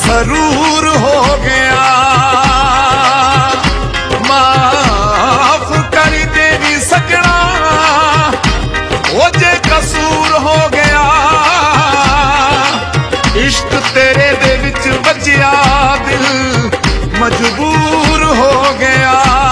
जरूर हो गया। माफ कर देवी सजना वो जे कसूर हो गया। इश्क तेरे दे विच बजिया दिल मजबूर हो गया।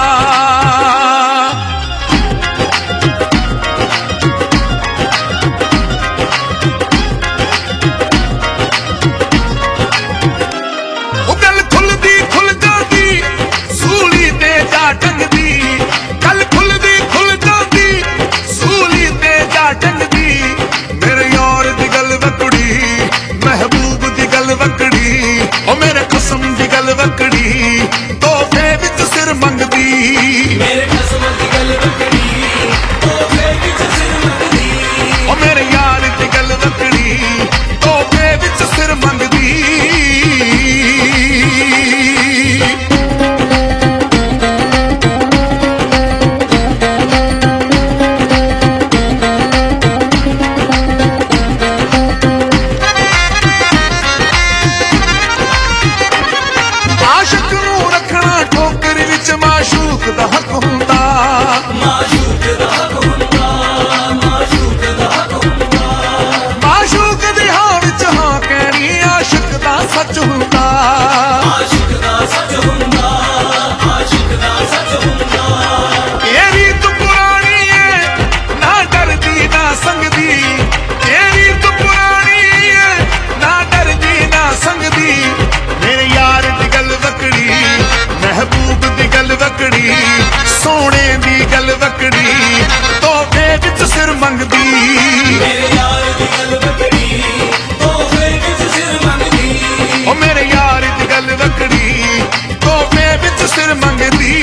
सोने दी गल वकड़ी तोहफे विच सिर मंगदी। मेरे यार दी गल वकड़ी तोहफे विच सिर मंगदी। ओ मेरे यार दी गल वकड़ी तोहफे विच सिर मंगदी।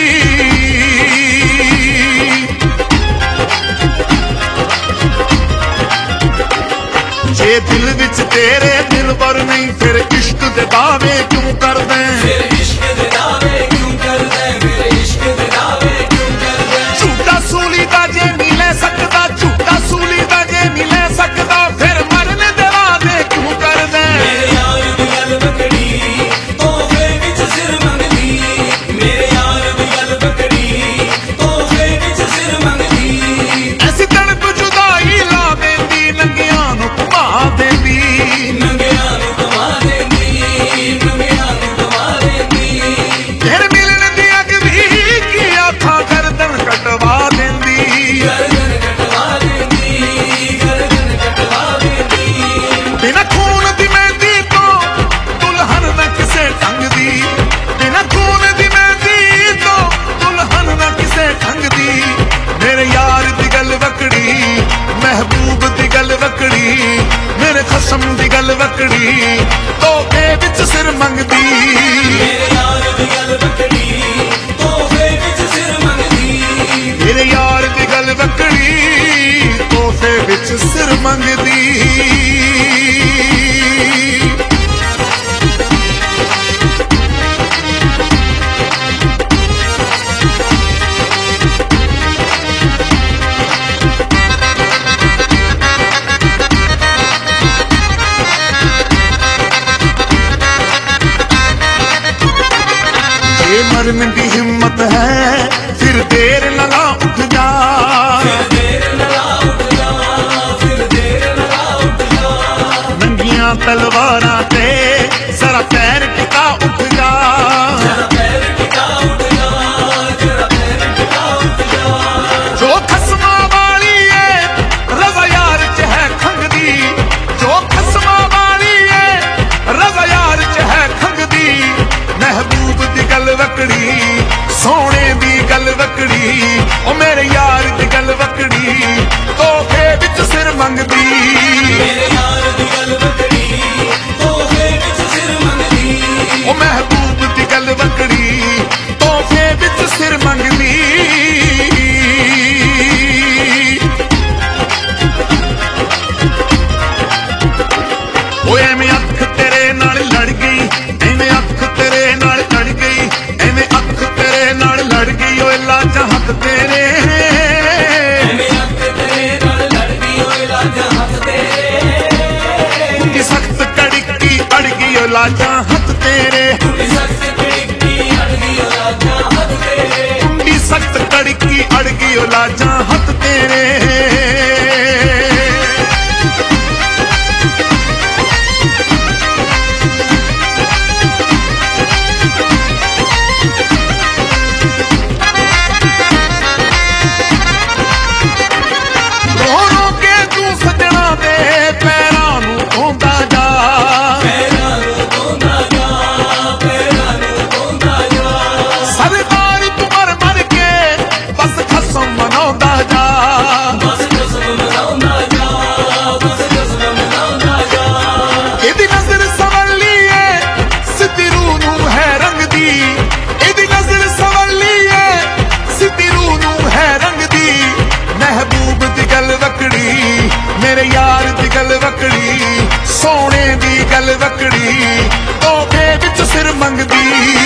जे दिल विच तेरे दिल पर नहीं फिर इश्क दे दावे क्यों कर दे। फिर इश्क दे दावे क्यों कर दे। झूठा सूली दा जे नहीं ले सकदा। झूठा सूली दा जे नहीं ले सकदा फिर मरने दे वादे क्यों कर दे। मेरे यार दी गल वकड़ी तोहफे विच सिर मंगदी। मेरे यार दी गल वकड़ी तोहफे विच सिर मंगदी। ऐसी तड़प जुदाई ला देंदी नंगियां नूं घुमा देंदी। नंगियां नूं घुमा देंदी। नंगियां नूं घुमा देंदी। फिर मिलन दी अग भी की आखा गर्दन कटवा देंदी। गर्दन कटवा देंदी। गर्दन कटवा देंदी। बिना खून दी मेहंदी तो दुल्हन न किसे ढंग दी। बिना खून दी मेहंदी तो दुल्हन न किसे ढंग दी। मेरे यार दी गल वकड़ी महबूब दी गल वकड़ी मेरे खसम दी गल वकड़ी तोहफे विच सिर मंगदी। मेरे यार दी गल वकड़ी तोहफे विच सिर मंगदी। मेरे यार दी गल वकड़ी तोहफे विच सिर मंगदी। मरने की हिम्मत है फिर देर न ला उठ जा। फिर देर न ला उठ जा। फिर देर न ला उठ जा। नंगियां तलवारां ते जरा पैर टिका उठ जा। जरा पैर टिका उठ जा। जरा पैर टिका उठ जा। जो खसमा वाली है रज़ा यार च है खंगदी। जो खसमा वाली है रज़ा यार च है खंगदी। महबूब दी गल वकड़ी सोने दी गल वकड़ी ओ मेरे यार दी गल वकड़ी तोहफे विच सिर मंगदी। मेरे यार दी गल वकड़ी तोहफे विच सिर मंगदी। ओ महबूब दी गल वकड़ी तोहफे विच सिर मंगदी। ओ एवें अख तेरे नाल लड़ गई। एवें अख तेरे नाल लड़ गई। एवें अख तेरे नाल लड़ गई। ओ लाजा हक तेरे। एवें अख तेरे नाल लड़ गई। ओ लाजा हक तेरे। लाजां हथ तेरे कुंडी सख्त कड़की अड़गी ओ लाजां हथ तेरे मेरे यार दी गल वकड़ी सोने दी गल वकड़ी तोहफे विच सिर मंगदी